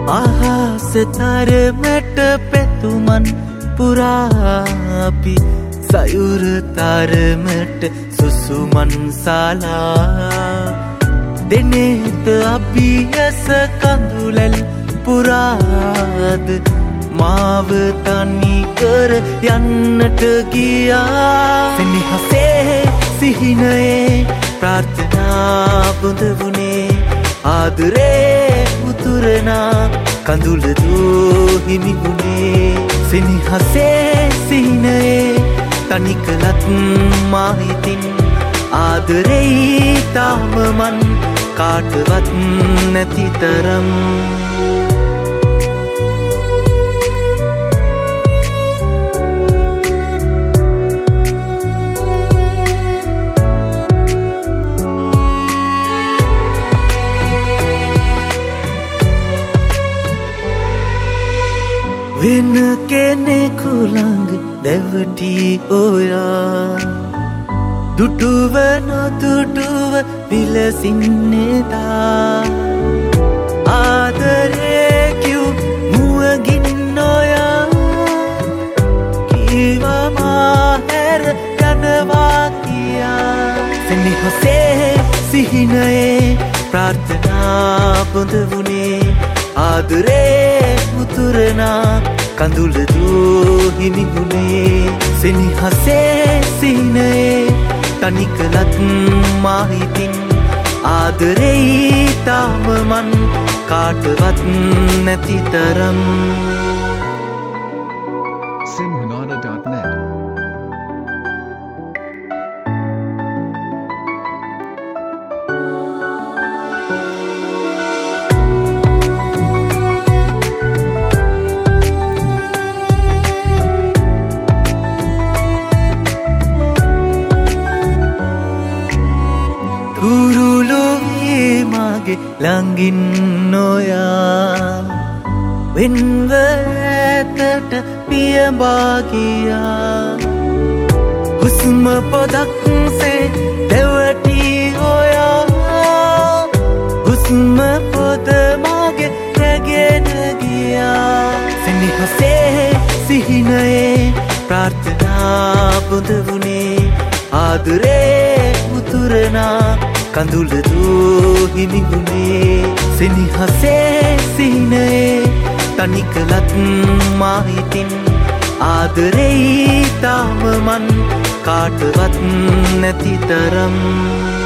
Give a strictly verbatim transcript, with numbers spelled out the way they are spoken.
අහස තරමට පැතුමන් පුරාපි සයුර තරමට සුසුමන් සාලා දෙනෙත අභියස කඳුලැල් පුරාද මාව තනි කර යන්නට ගියා සෙනෙහසේ සිහිනයේ ප්‍රාර්ථනා බොඳ වුණේ ආදරේ උතුරනා කඳුල දෝ හිමි වුණේ සෙනෙහසේ සිහිනයේ තනි කළත් මා හිතින් ආදරේ තාම මන් කාටවත් නැති තරම් වෙන කෙනෙකු ළඟ දැවටි ඔයා දුටුව නොදුටුව විලසින්නේදා ආදරේ කිව් මුවගින් නොයා කීවා මා හැර යනවා කියා සෙනෙහසේ සිහිනයේ ප්‍රාර්ථනා බොඳ වුණේ ආදරේ උතුරනා කඳුල දෝ හිමි වුණේ සෙනෙහසේ සිහිනයේ තනි කළත් මා හිතින් ආදරේ තාම මන් කාටවත් නැති තරම් Simhanada dot net ළඟින් නොයා වෙන්ව ඇතට පියඹා ගියා හුස්ම පොදක්සේ දෙවටි ඔයා හුස්ම පොද මාගේ රැගෙන ගියා සෙනෙහසේ සිහිනයේ ප්‍රාර්ථනා බොඳ වුණේ ආදරේ උතුරනා කඳුල දෝ හිමි වුණේ සෙනෙහසේ සිහිනයේ තනි කළත් මා හිතින් ආදරේ තාම මන් කාටවත් නැති තරම්